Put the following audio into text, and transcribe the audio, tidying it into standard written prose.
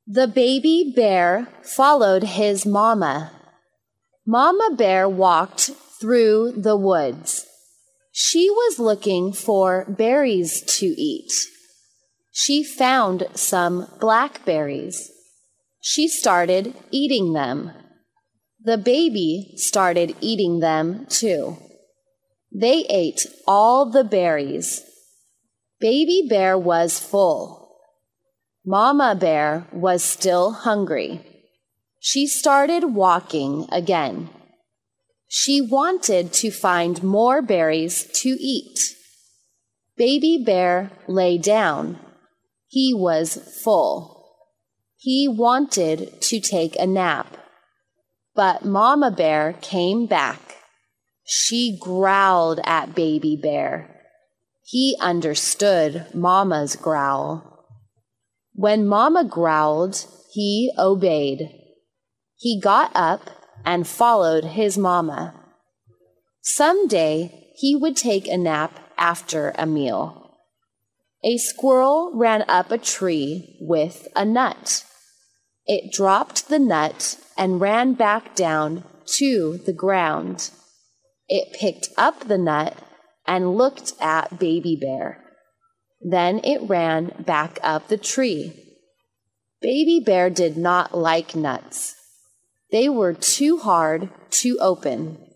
The baby bear followed his mama. Mama bear walked through the woods. She was looking for berries to eat. She found some blackberries. She started eating them. The baby started eating them too. They ate all the berries. Baby bear was full. Mama bear was still hungry. She started walking again. She wanted to find more berries to eat. Baby bear lay down. He was full. He wanted to take a nap. But Mama bear came back. She growled at Baby bear. He understood Mama's growl. When Mama growled, he obeyed. He got up and followed his mama. Someday he would take a nap after a meal. A squirrel ran up a tree with a nut. It dropped the nut and ran back down to the ground. It picked up the nut and looked at Baby bear. Then it ran back up the tree. Baby bear did not like nuts. They were too hard to open.